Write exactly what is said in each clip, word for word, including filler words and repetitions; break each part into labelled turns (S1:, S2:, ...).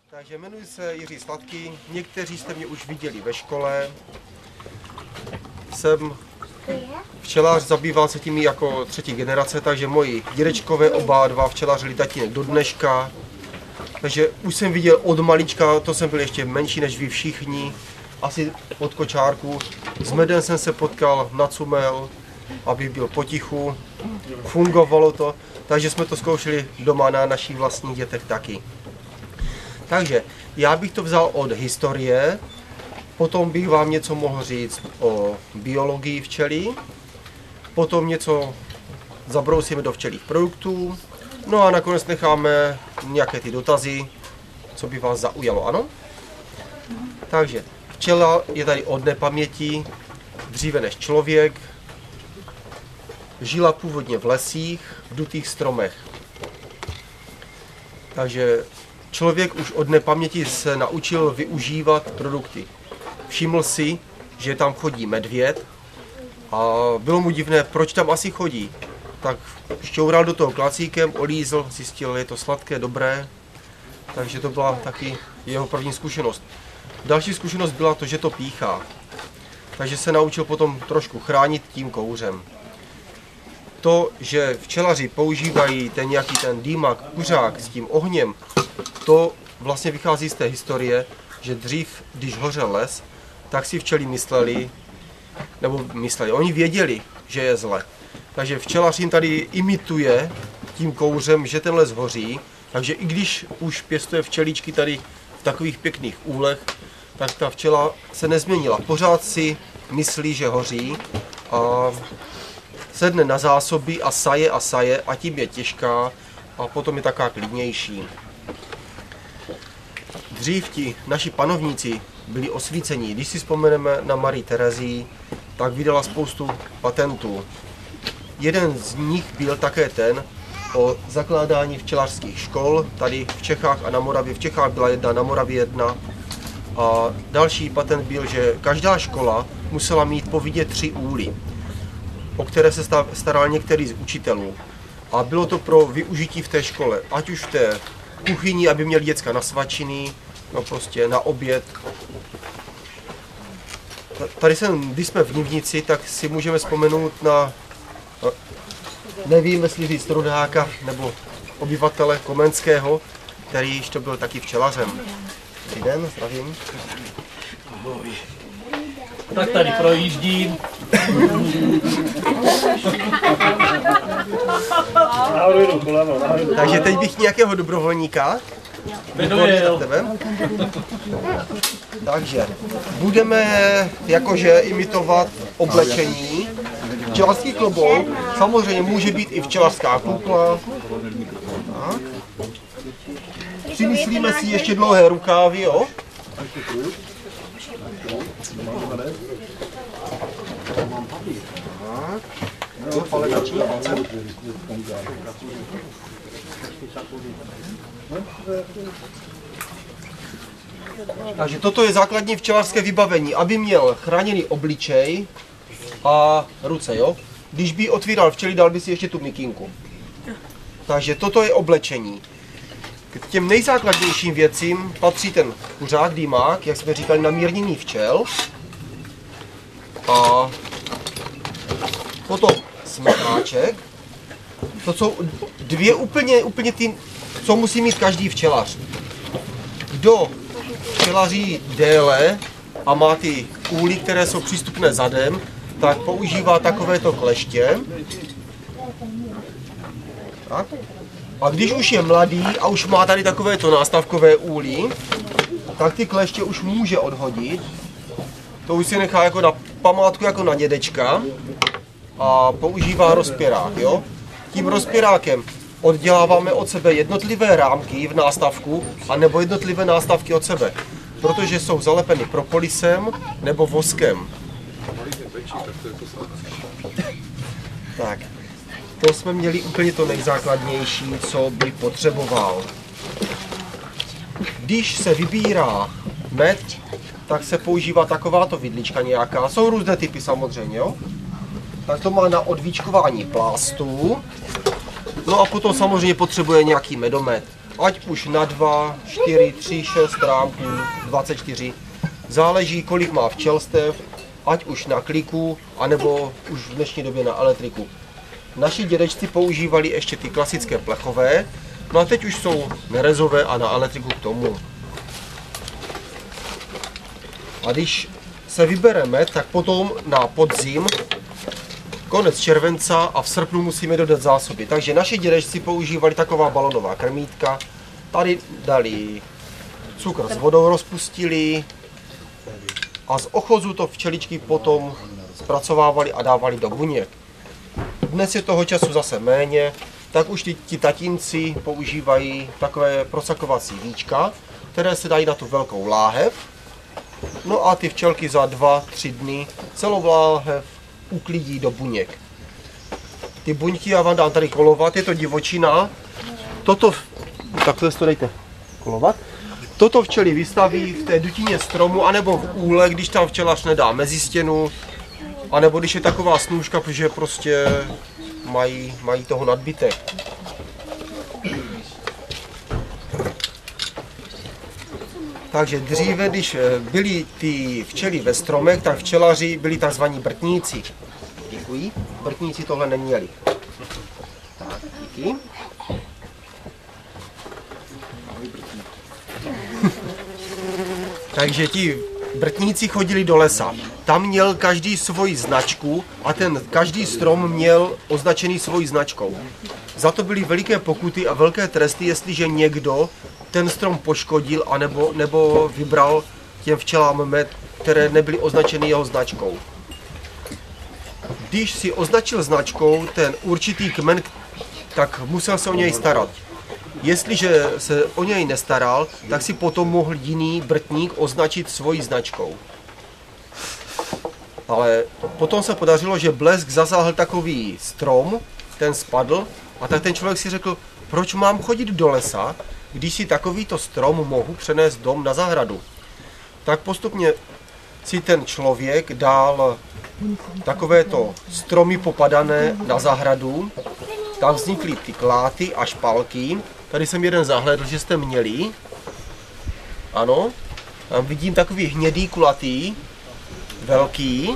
S1: Takže jmenuji se Jiří Sladký, někteří jste mě už viděli ve škole. Jsem včelař, zabýval se tím jako třetí generace, takže moji dědečkové oba dva včelařili tatínek do dneška. Takže už jsem viděl od malička, to jsem byl ještě menší než vy všichni, asi od kočárku. S medem jsem se potkal, nacumel, abych byl potichu, fungovalo to, takže jsme to zkoušeli doma na našich vlastních dětech taky. Takže já bych to vzal od historie, potom bych vám něco mohl říct o biologii včely, potom něco zabrousíme do včelích produktů, no a nakonec necháme nějaké ty dotazy, co by vás zaujalo, ano? Takže včela je tady od nepaměti, dříve než člověk, žila původně v lesích, v dutých stromech. Takže člověk už od nepaměti se naučil využívat produkty. Všiml si, že tam chodí medvěd a bylo mu divné, proč tam asi chodí. Tak šťoural do toho klacíkem, olízl, zjistil, je to sladké, dobré. Takže to byla taky jeho první zkušenost. Další zkušenost byla to, že to píchá. Takže se naučil potom trošku chránit tím kouřem. To, že včelaři používají ten nějaký ten dýmak, kuřák s tím ohněm, to vlastně vychází z té historie, že dřív, když hořel les, tak si včely mysleli, nebo mysleli, oni věděli, že je zle. Takže včelař jim tady imituje tím kouřem, že ten les hoří, takže i když už pěstuje včeličky tady v takových pěkných úlech, tak ta včela se nezměnila. Pořád si myslí, že hoří a sedne na zásoby a saje a saje a tím je těžká a potom je taká klidnější. Dřív ti naši panovníci byli osvícení. Když si vzpomeneme na Marii Terezii, tak vydala spoustu patentů. Jeden z nich byl také ten o zakládání včelařských škol, tady v Čechách a na Moravě. V Čechách byla jedna, na Moravě jedna. A další patent byl, že každá škola musela mít povinně tři úly, o které se staral některý z učitelů. A bylo to pro využití v té škole, ať už v té kuchyni, aby měli děcka na svačiny, no prostě na oběd. Tady jsem, když jsme v Nivnici, tak si můžeme vzpomenout na, nevím, jestli říct rodáka nebo obyvatele Komenského, který již to byl taky včelařem. Dobrý den, zdravím.
S2: Tak tady projíždím.
S1: Takže teď bych nějakého dobrovolníka. Takže budeme jakože imitovat oblečení. Včelařský klobouk, samozřejmě může být i včelařská kukla. Tak. Přimyslíme si ještě dlouhé rukávy, jo? Takže toto je základní včelařské vybavení, aby měl chráněný obličej a ruce, jo? Když by otvíral včely, dal by si ještě tu mikinku. Takže toto je oblečení. K těm nejzákladnějším věcím patří ten kuřák, dýmák, jak jsme říkali, na mírnění včel. A potom smetáček. To jsou dvě úplně, úplně ty, co musí mít každý včelař. Kdo včelaří déle a má ty úly, které jsou přístupné zadem, tak používá takovéto kleště. Tak. A když už je mladý a už má tady takovéto nástavkové úly, tak ty kleště už může odhodit. To už si nechá jako na památku, jako na dědečka. A používá rozpěrák, jo? Tím rozpěrákem odděláváme od sebe jednotlivé rámky v nástavku a nebo jednotlivé nástavky od sebe, protože jsou zalepeny propolisem nebo voskem. Tak, to jsme měli úplně to nejzákladnější, co by potřeboval. Když se vybírá med, tak se používá takováto vidlička nějaká. Jsou různé typy samozřejmě, jo? Tak to má na odvíčkování plástů. No a potom samozřejmě potřebuje nějaký medomet. ať už na dva, čtyři, tři, šest rámků, dvacet čtyři. Záleží, kolik má včelstev, ať už na kliku, anebo už v dnešní době na elektriku. Naši dědečci používali ještě ty klasické plechové, no a teď už jsou nerezové a na elektriku k tomu. A když se vybereme, tak potom na podzim, konec července a v srpnu musíme dodat zásoby. Takže naši dědečci používali taková balonová krmítka. Tady dali cukr s vodou, rozpustili a z ochozu to včeličky potom zpracovávali a dávali do buněk. Dnes je toho času zase méně, tak už ti, ti tatínci používají takové prosakovací víčka, které se dají na tu velkou láhev. No a ty včelky za dva, tři dny celou láhev uklidí do buněk. Ty buňky já vám dám tady kolovat, je to divočina. Toto, takhle to dejte kolovat. Toto včely vystaví v té dutině stromu, anebo v úle, když tam včelař nedá mezi stěnu, anebo když je taková snůžka, protože prostě mají, mají toho nadbytek. Takže dříve, když byly ty včely ve stromech, tak včelaři byli tzv. Brtníci. Děkuji. Brtníci tohle neměli. Tak, díky. Takže ti brtníci chodili do lesa. Tam měl každý svoji značku a ten každý strom měl označený svojí značkou. Za to byly veliké pokuty a velké tresty, jestliže někdo ten strom poškodil anebo, nebo vybral těm včelám med, které nebyly označeny jeho značkou. Když si označil značkou ten určitý kmen, tak musel se o něj starat. Jestliže se o něj nestaral, tak si potom mohl jiný brtník označit svojí značkou. Ale potom se podařilo, že blesk zasáhl takový strom, ten spadl, a tak ten člověk si řekl, proč mám chodit do lesa, když si takovýto strom mohu přenést dom na zahradu. Tak postupně si ten člověk dal takovéto stromy popadané na zahradu. Tam vznikly ty kláty a špalky. Tady jsem jeden zahlédl, že jste měli. Ano. Tam vidím takový hnědý, kulatý, velký.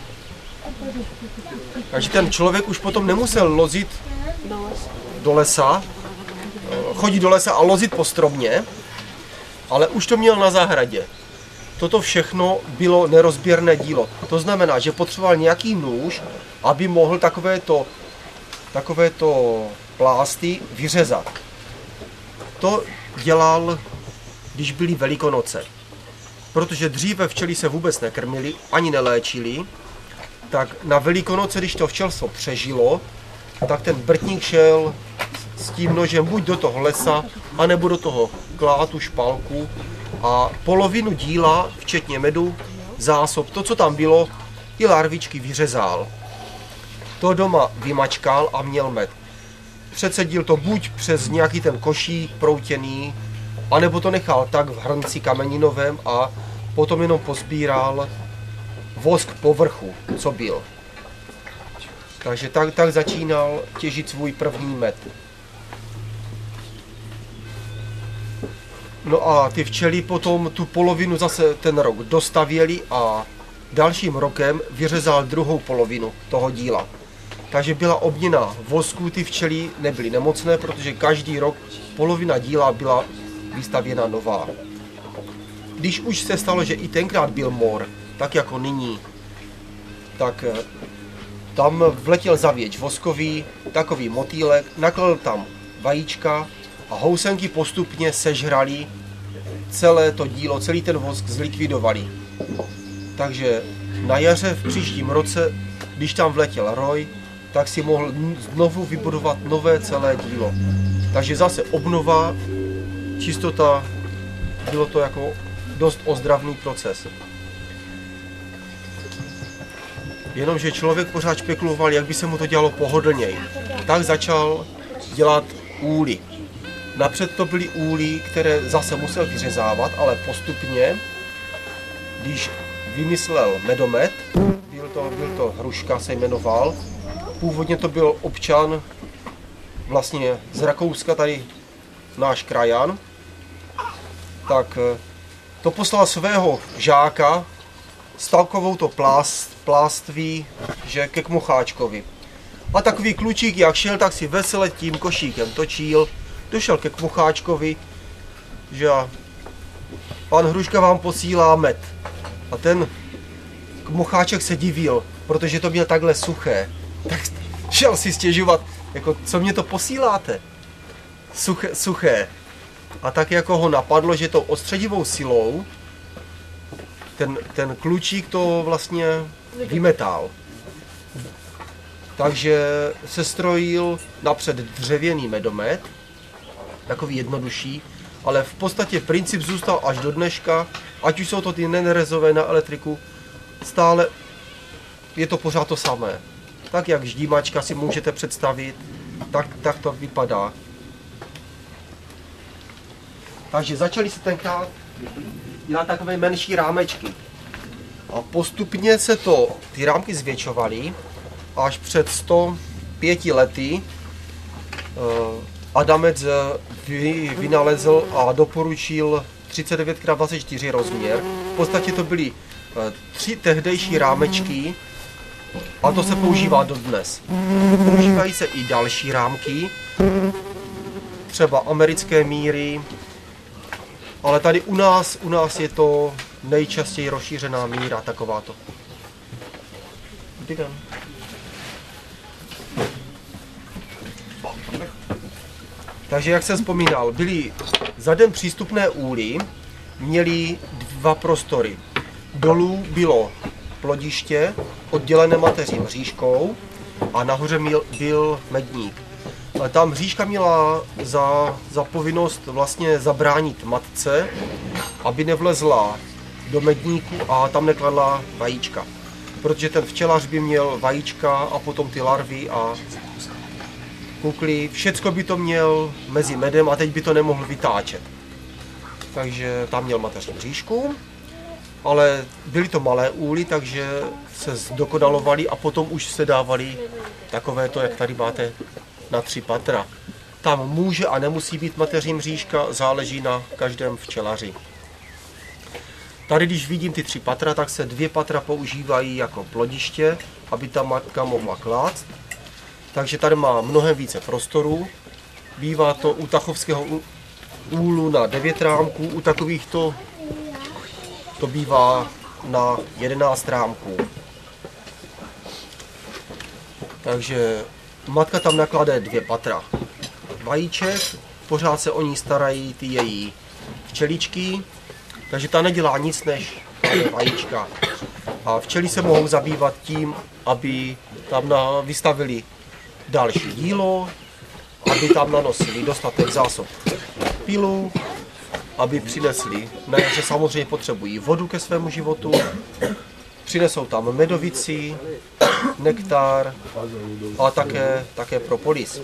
S1: Takže ten člověk už potom nemusel lozit do lesa, chodit do lesa a lozit po stromě, ale už to měl na zahradě. Toto všechno bylo nerozběrné dílo. To znamená, že potřeboval nějaký nůž, aby mohl takovéto, takovéto plásty vyřezat. To dělal, když byly Velikonoce. Protože dříve včely se vůbec nekrmily, ani neléčily, tak na Velikonoce, když to včelstvo přežilo, tak ten brtník šel s tím nožem buď do toho lesa, anebo do toho klátu, špalku a polovinu díla, včetně medu, zásob, to, co tam bylo, i larvičky vyřezal. To doma vymačkal a měl med. Přecedil to buď přes nějaký ten košík proutěný, anebo to nechal tak v hrnci kameninovém a potom jenom pozbíral vosk povrchu, co byl. Takže tak, tak začínal těžit svůj první med. No a ty včely potom tu polovinu zase ten rok dostavěli a dalším rokem vyřezal druhou polovinu toho díla. Takže byla obměna vosku, ty včely nebyly nemocné, protože každý rok polovina díla byla vystavěna nová. Když už se stalo, že i tenkrát byl mor, tak jako nyní, tak tam vletěl zavěč voskový, takový motýlek, naklal tam vajíčka a housenky postupně sežrali celé to dílo, celý ten vosk zlikvidovali. Takže na jaře v příštím roce, když tam vletěl roj, tak si mohl znovu vybudovat nové celé dílo. Takže zase obnova, čistota, bylo to jako dost ozdravný proces. Jenomže člověk pořád špekuloval, jak by se mu to dělalo pohodlněji. Tak začal dělat úly. Napřed to byly úly, které zase musel vyřezávat, ale postupně, když vymyslel medomet, byl to, byl to Hruška, se jmenoval, původně to byl občan vlastně z Rakouska, tady náš krajan, tak to poslal svého žáka s takovou to plást, pláství, že ke Kmocháčkovi. A takový klučík, jak šel, tak si vesele tím košíkem točil, došel ke Kmocháčkovi, že pan Hruška vám posílá med. A ten Kmocháček se divil, protože to měl takhle suché. Tak šel si stěžovat, jako co mě to posíláte? Suché, suché. A tak jako ho napadlo, že tou odstředivou silou ten, ten klučík to vlastně vymetal. Takže se strojil napřed dřevěný medomet, takový jednodušší, ale v podstatě princip zůstal až do dneška, ať už jsou to ty nenerezové na elektriku, stále je to pořád to samé. Tak jak ždímačka si můžete představit, tak, tak to vypadá. Takže začaly se tenkrát dělat takové menší rámečky. A postupně se to, ty rámky zvětšovaly, až před sto pěti lety Adamec vynalezl a doporučil třicet devět krát dvacet čtyři rozměr. V podstatě to byly tři tehdejší rámečky a to se používá dodnes. Používají se i další rámky, třeba americké míry, ale tady u nás, u nás je to nejčastěji rozšířená míra takováto. Takže jak jsem vzpomínal, byly zadem přístupné úly, měly dva prostory. Dolů bylo plodiště, oddělené mateří mřížkou a nahoře byl medník. Ale ta mřížka měla za, za povinnost vlastně zabránit matce, aby nevlezla do medníku a tam nekladla vajíčka. Protože ten včelař by měl vajíčka a potom ty larvy a kukly, všecko by to měl mezi medem a teď by to nemohl vytáčet. Takže tam měl mateřní mřížku, ale byly to malé úly, takže se zdokonalovaly a potom už se dávaly takové to, jak tady máte na tři patra. Tam může a nemusí být mateřní mřížka, záleží na každém včelaři. Tady, když vidím ty tři patra, tak se dvě patra používají jako plodiště, aby ta matka mohla klást. Takže tady má mnohem více prostoru. Bývá to u tachovského úlu na devět rámků, u takovýchto to bývá na jedenáct rámků. Takže matka tam naklade dvě patra vajíček, pořád se o ní starají ty její včeličky, takže ta nedělá nic než vajíčka. A včely se mohou zabývat tím, aby tam vystavili další dílo, aby tam nanosili dostatek zásob pilu, aby přinesli, ne, že samozřejmě potřebují vodu ke svému životu, přinesou tam medovici, nektar a také, také propolis.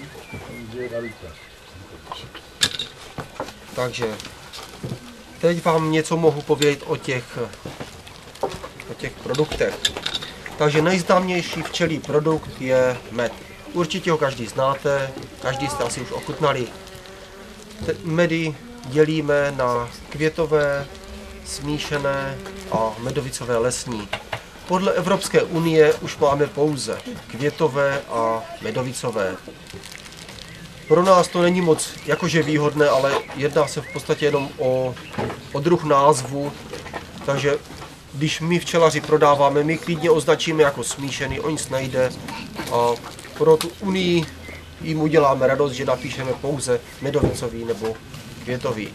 S1: Takže teď vám něco mohu povědět o těch, o těch produktech. Takže nejznámější včelí produkt je med. Určitě ho každý znáte, každý jste asi už ochutnali. Medy dělíme na květové, smíšené a medovicové lesní. Podle Evropské unie už máme pouze květové a medovicové. Pro nás to není moc jakože výhodné, ale jedná se v podstatě jenom o, o druh názvu, takže když my včelaři prodáváme, my klidně označíme jako smíšený, o nic nejde a pro tu unii jim uděláme radost, že napíšeme pouze medovicový nebo květový.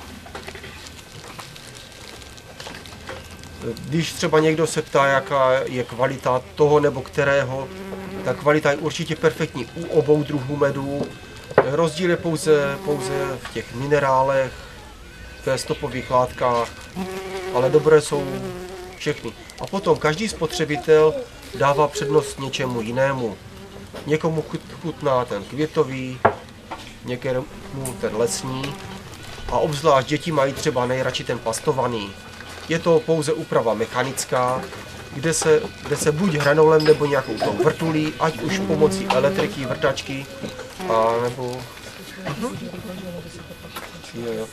S1: Když třeba někdo se ptá, jaká je kvalita toho nebo kterého, tak kvalita je určitě perfektní u obou druhů medů. Rozdíl je pouze, pouze v těch minerálech, ve stopových látkách, ale dobré jsou všechny. A potom každý spotřebitel dává přednost něčemu jinému. Někomu chutná ten květový, někomu ten lesní a obzvlášť děti mají třeba nejradši ten pastovaný. Je to pouze úprava mechanická, kde se, kde se buď hranolem nebo nějakou tou vrtulí, ať už pomocí elektriky, vrtačky, a nebo Jo, jo.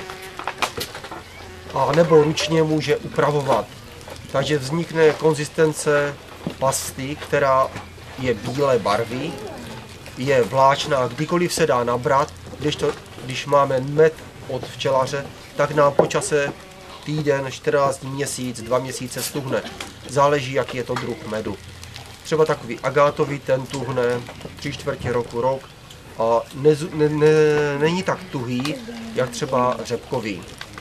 S1: A nebo ručně může upravovat. Takže vznikne konzistence pasty, která je bílé barvy, je vláčná, kdykoliv se dá nabrat, když, to, když máme med od včelaře, tak nám po čase týden, čtrnáct dní, měsíc, dva měsíce stuhne. Záleží, jaký je to druh medu. Třeba takový agátový, ten tuhne tři čtvrtě roku, rok a ne, ne, ne, není tak tuhý, jak třeba řepkový.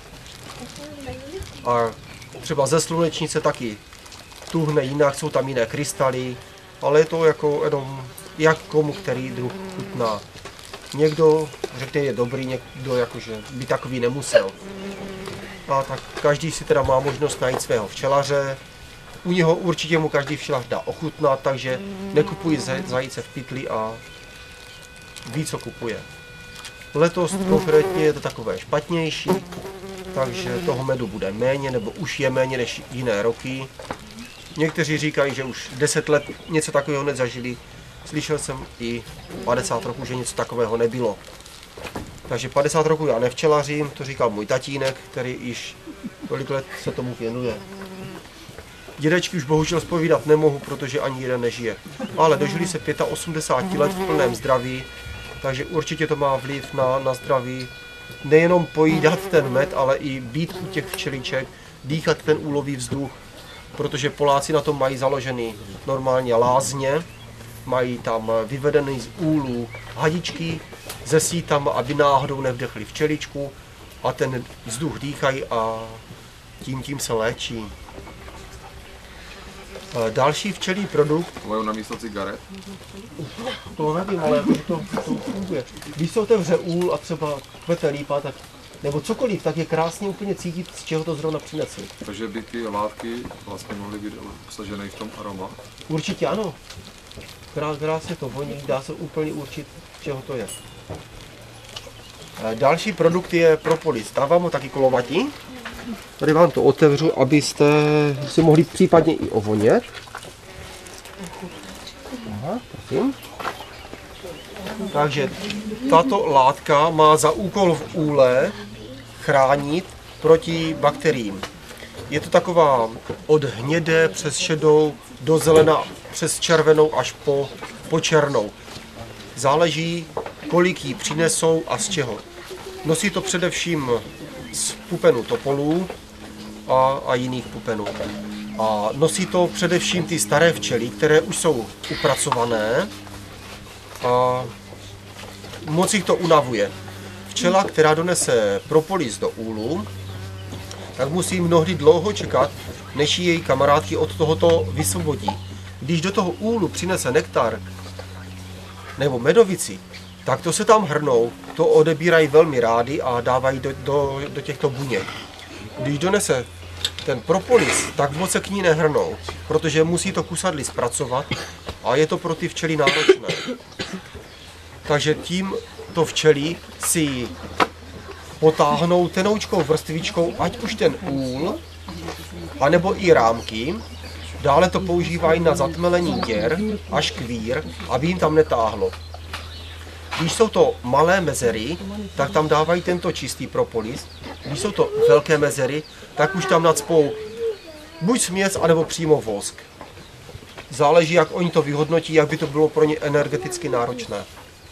S1: A třeba ze slunečnice taky tuhne jinak, jsou tam jiné krystaly, ale je to jako jenom jak komu který druh chutná. Někdo řekne, je dobrý, někdo jakože by takový nemusel. A tak každý si teda má možnost najít svého včelaře. U něho určitě mu každý včelař dá ochutnat, takže nekupuji zajíce v pytli a ví, co kupuje. Letos konkrétně je to takové špatnější, takže toho medu bude méně, nebo už je méně než jiné roky. Někteří říkají, že už deset let něco takového nezažili. Slyšel jsem i padesát roků, že něco takového nebylo. Takže padesát roků já nevčelařím, to říkal můj tatínek, který již tolik let se tomu věnuje. Dědečky už bohužel zpovídat nemohu, protože ani jeden nežije. Ale dožili se osmdesát pět let v plném zdraví, takže určitě to má vliv na, na zdraví. Nejenom pojídat ten med, ale i být u těch včeliček, dýchat ten úlový vzduch, protože Poláci na tom mají založený normálně lázně, mají tam vyvedený z úlů hadičky ze sítama, aby náhodou nevdechli včeličku a ten vzduch dýchají a tím tím se léčí. Další včelí produkt.
S3: Mají na místo cigaret?
S1: To nevím, ale to, to funguje. Když se otevře úl a třeba kvete lípa, tak, nebo cokoliv, tak je krásně úplně cítit, z čeho to zrovna přinesli.
S3: Takže by ty látky vlastně mohly být obsažené v tom aroma?
S1: Určitě ano. Krásně to voní, dá se úplně určit, z čeho to je. Další produkt je propolis. Dávám ho taky kolovatí. Tady vám to otevřu, abyste si mohli případně i ovonět. Aha, prosím. Takže tato látka má za úkol v úle chránit proti bakteriím. Je to taková od hnědé přes šedou do zelena, přes červenou až po, po černou. Záleží, kolik jí přinesou a z čeho. Nosí to především z pupenů topolů a, a jiných pupenů. A nosí to především ty staré včely, které už jsou upracované a moc jich to unavuje. Včela, která donese propolis do úlu, tak musí mnohdy dlouho čekat, než její kamarádky od tohoto vysvobodí. Když do toho úlu přinese nektar nebo medovici, tak to se tam hrnou, to odebírají velmi rádi a dávají do, do, do těchto buněk. Když donese ten propolis, tak moc se k ní nehrnou, protože musí to kusadly zpracovat a je to pro ty včely náročné. Takže tím to včely si potáhnou tenoučkou vrstvičkou, ať už ten úl, anebo i rámky. Dále to používají na zatmelení děr a škvír, aby jim tam netáhlo. Když jsou to malé mezery, tak tam dávají tento čistý propolis. Když jsou to velké mezery, tak už tam nacpou buď směs, anebo přímo vosk. Záleží, jak oni to vyhodnotí, jak by to bylo pro ně energeticky náročné.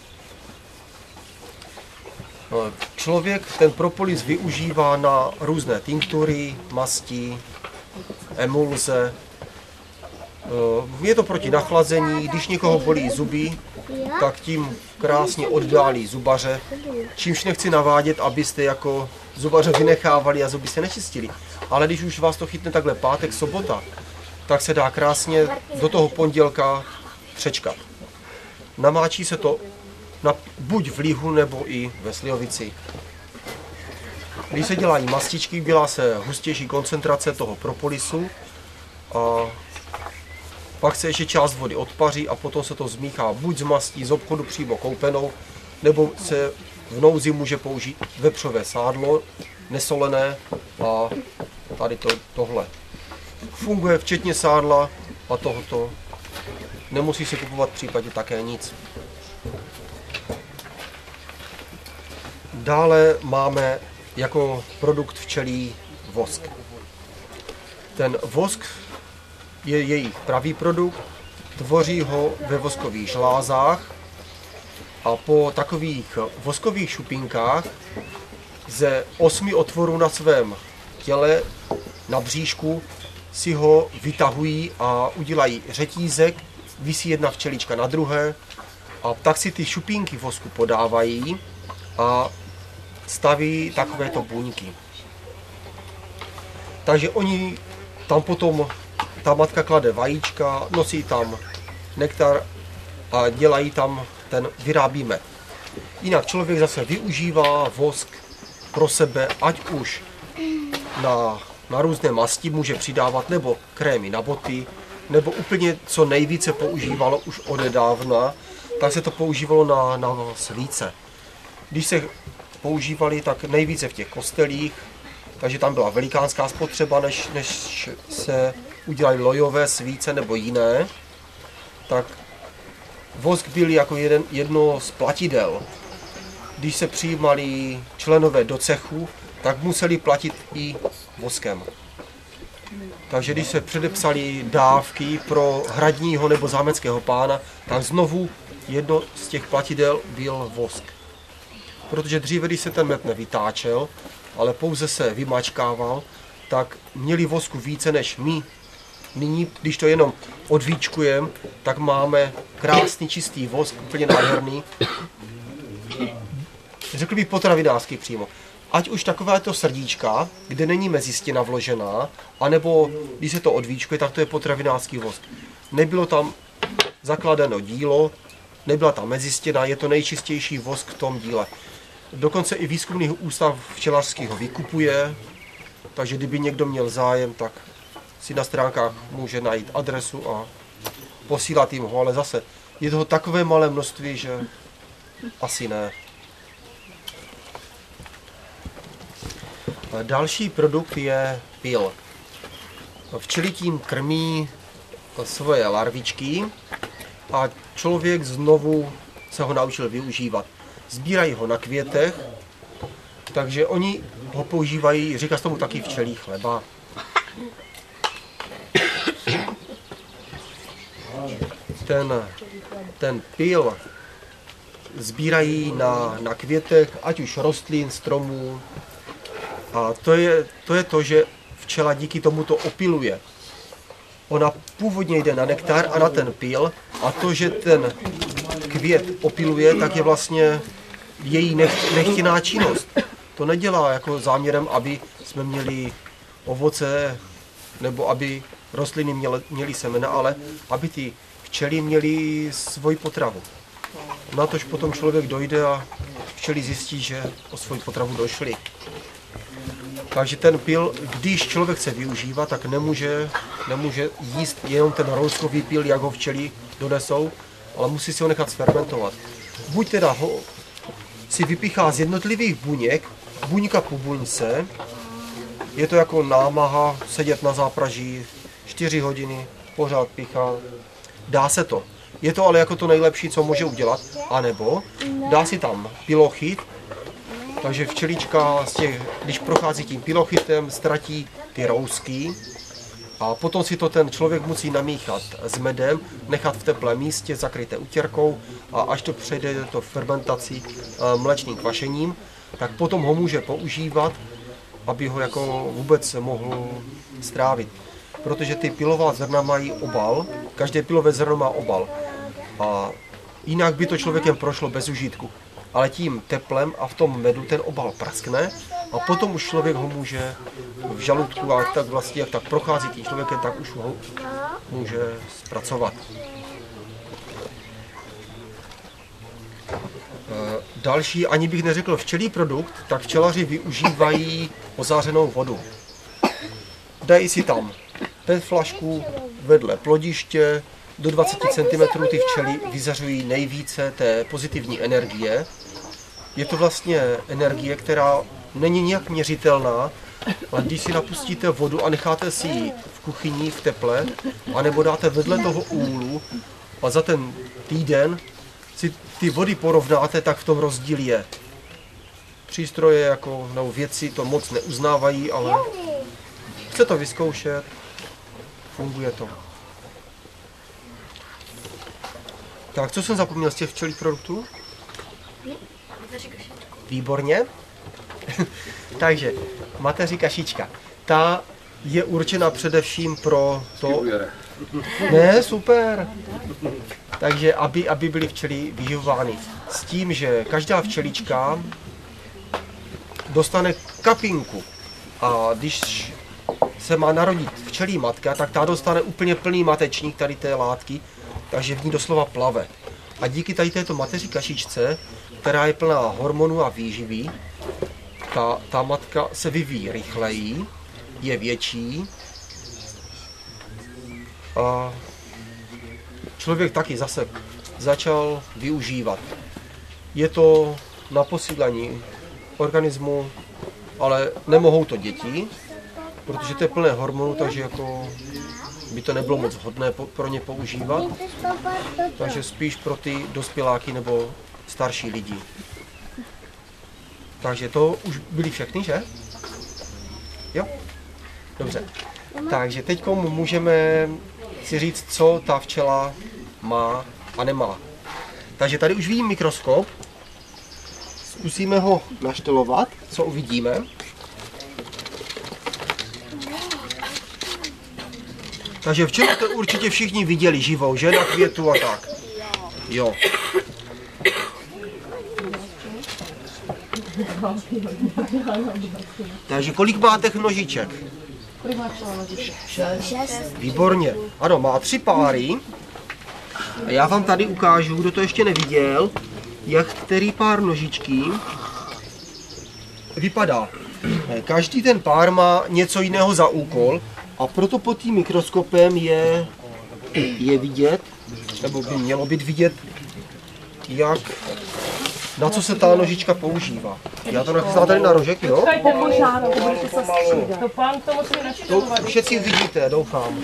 S1: Člověk ten propolis využívá na různé tinktury, masti, emulze. Je to proti nachlazení, když někoho bolí zuby, tak tím krásně oddálí zubaře, čímž nechci navádět, abyste jako zubaře vynechávali a zuby se nečistili. Ale když už vás to chytne takhle pátek, sobota, tak se dá krásně do toho pondělka přečkat. Namáčí se to na, buď v lihu, nebo i ve slivovici. Když se dělají mastičky, dělá se hustější koncentrace toho propolisu a pak se ještě část vody odpaří a potom se to zmíchá buď z mastí z obchodu přímo koupenou, nebo se v nouzi může použít vepřové sádlo, nesolené a tady to, tohle. Funguje včetně sádla a tohoto. Nemusí si kupovat v případě také nic. Dále máme jako produkt včelí vosk. Ten vosk je jejich pravý produkt, tvoří ho ve voskových žlázách a po takových voskových šupinkách ze osmi otvorů na svém těle, na bříšku, si ho vytahují a udělají řetízek, visí jedna včelička na druhé a tak si ty šupínky vosku podávají a staví takovéto buňky. Takže oni tam potom, ta matka klade vajíčka, nosí tam nektar a dělají tam ten, vyrábí med. Jinak člověk zase využívá vosk pro sebe, ať už na, na různé masti může přidávat, nebo krémy na boty, nebo úplně co nejvíce používalo už odedávna, tak se to používalo na, na svíce. Když se používali, tak nejvíce v těch kostelích, takže tam byla velikánská spotřeba, než, než se udělaly lojové svíce nebo jiné, tak vosk byl jako jeden, jedno z platidel. Když se přijímali členové do cechu, tak museli platit i voskem. Takže když se předepsali dávky pro hradního nebo zámeckého pána, tak znovu jedno z těch platidel byl vosk. Protože dříve, když se ten med nevytáčel, ale pouze se vymačkával, tak měli vosku více než my. Nyní, když to jenom odvíčkujeme, tak máme krásný čistý vosk, úplně nádherný. Řekl bych potravinářský přímo. Ať už takovéto srdíčka, kde není mezistěna vložená, anebo když se to odvíčkuje, tak to je potravinářský vosk. Nebylo tam zakladeno dílo, nebyla tam mezistěna, je to nejčistější vosk v tom díle. Dokonce i výzkumný ústav včelařský ho vykupuje, takže kdyby někdo měl zájem, tak si na stránkách může najít adresu a posílat jim ho, ale zase je toho takové malé množství, že asi ne. Další produkt je pyl. Včely tím krmí svoje larvičky a člověk znovu se ho naučil využívat. Sbírají ho na květech, takže oni ho používají, říká se tomu taky včelí chleba. Ten, ten pyl sbírají na, na květech, ať už rostlin, stromů. A to je, to je to, že včela díky tomu to opiluje. Ona původně jde na nektar a na ten pyl a to, že ten květ opiluje, tak je vlastně její nech, nechtěná činnost. To nedělá jako záměrem, aby jsme měli ovoce nebo aby rostliny měly, měly semena, ale aby ty včely měly svoji potravu. Na tož potom člověk dojde a včely zjistí, že o svoji potravu došli. Takže ten pyl, když člověk chce využívat, tak nemůže, nemůže jíst jenom ten rouskový pyl, jak ho včely donesou, ale musí si ho nechat sfermentovat. Buď teda ho si vypíchá z jednotlivých buněk, buňka po buňce, je to jako námaha sedět na zápraží čtyři hodiny, pořád píchá, dá se to. Je to ale jako to nejlepší, co může udělat, anebo dá si tam pilochyt, takže včelička, z těch, když prochází tím pilochytem, ztratí ty rousky a potom si to ten člověk musí namíchat s medem, nechat v teplém místě, zakryté utěrkou a až to přejde to fermentací mléčným kvašením, tak potom ho může používat, aby ho jako vůbec mohl strávit. Protože ty pilová zrna mají obal, každé pilové zrno má obal a jinak by to člověkem prošlo bez užitku. Ale tím teplem a v tom medu ten obal praskne a potom už člověk ho může v žaludku a tak vlastně, jak tak prochází tím člověkem, tak už ho může zpracovat. Další, ani bych neřekl včelí produkt, tak včelaři využívají ozářenou vodu. Dají si tam pet flašku vedle plodiště, do dvacet centimetrů ty včely vyzařují nejvíce té pozitivní energie. Je to vlastně energie, která není nějak měřitelná, ale když si napustíte vodu a necháte si ji v kuchyni v teple, anebo dáte vedle toho úlu a za ten týden si ty vody porovnáte, tak v tom rozdíl je. přístroje jako, nebo věci to moc neuznávají, ale chce to vyzkoušet, funguje to. Tak, co jsem zapomněl z těch včelích produktů? Výborně. Takže, mateři kašička. Ta je určena především pro to... Ne, super. Takže, aby, aby byly včely vyživovány. S tím, že každá včelička dostane kapinku. A když se má narodit včelí matka, tak ta dostane úplně plný matečník tady té látky, takže v ní doslova plave. A díky tady této mateři kašičce, která je plná hormonů a výživy, ta, ta matka se vyvíjí rychleji, je větší. A člověk taky zase začal využívat. Je to na posílení organismu, ale nemohou to děti, protože to je plné hormonů, takže jako by to nebylo moc vhodné pro ně používat. Takže spíš pro ty dospěláky nebo starší lidi. Takže to už byly všechny, že? Jo? Dobře. Takže teď můžeme si říct, co ta včela má a nemá. Takže tady už vidím mikroskop. Zkusíme ho naštelovat, co uvidíme. Takže včelu to určitě všichni viděli živou, že? Na květu a tak. Jo. Takže kolik má těch nožiček? Šest. Výborně. Ano, má tři páry. A já vám tady ukážu, kdo to ještě neviděl, jak který pár nožičky vypadá. Každý ten pár má něco jiného za úkol a proto pod tím mikroskopem je, je vidět, nebo by mělo být vidět, jak, na co se ta nožička používá. Já to nachystám tady na rožek, jo? To všetci vidíte, doufám.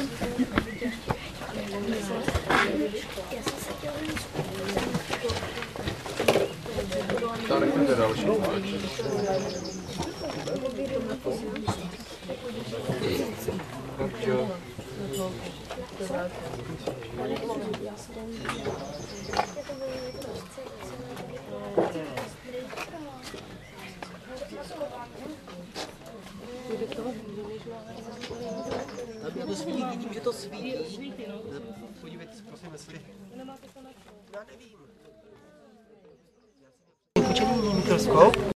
S3: Tady je další.
S1: Já to svítí, vidím, že to svítí. Podívejte se, prosím, jestli... Já nevím. Počení mikroskop.